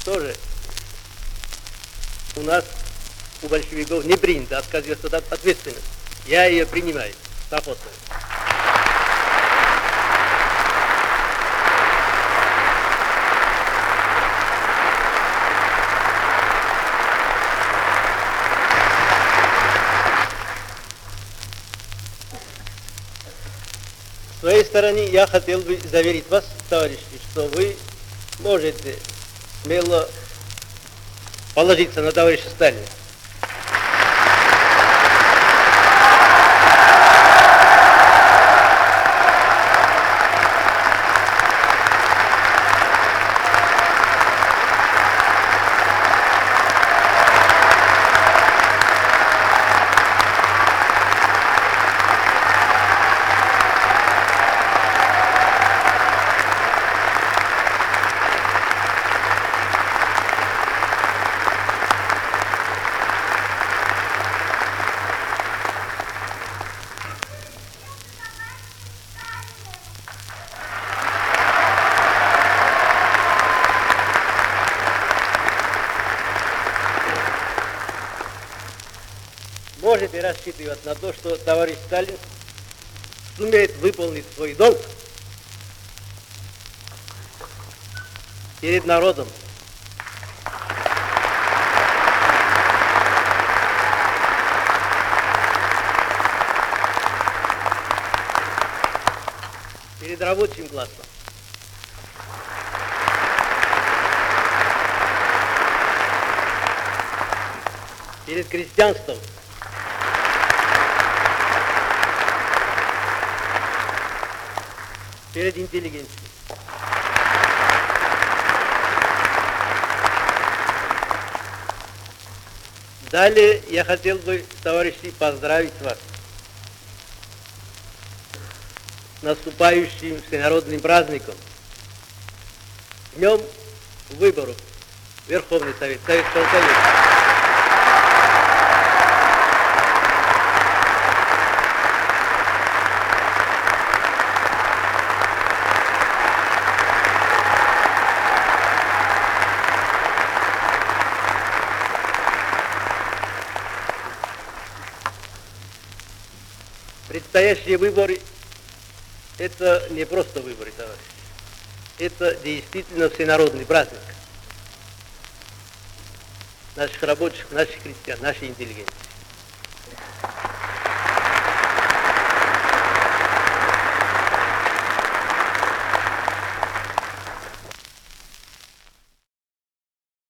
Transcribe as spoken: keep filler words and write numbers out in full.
тоже у нас, у большевиков, не принято отказываться от ответственности. Я ее принимаю с охотой. С своей стороны, я хотел бы заверить вас, товарищи, что вы можете смело положиться на товарища Сталина. Можете рассчитывать на то, что товарищ Сталин сумеет выполнить свой долг перед народом. Перед рабочим классом. Перед крестьянством. Перед интеллигенцией. Далее я хотел бы, товарищи, поздравить вас с наступающим всенародным праздником, днем выборов в Верховный Совет Советского Союза. Предстоящие выборы – это не просто выборы, товарищи. Это действительно всенародный праздник наших рабочих, наших крестьян, нашей интеллигенции.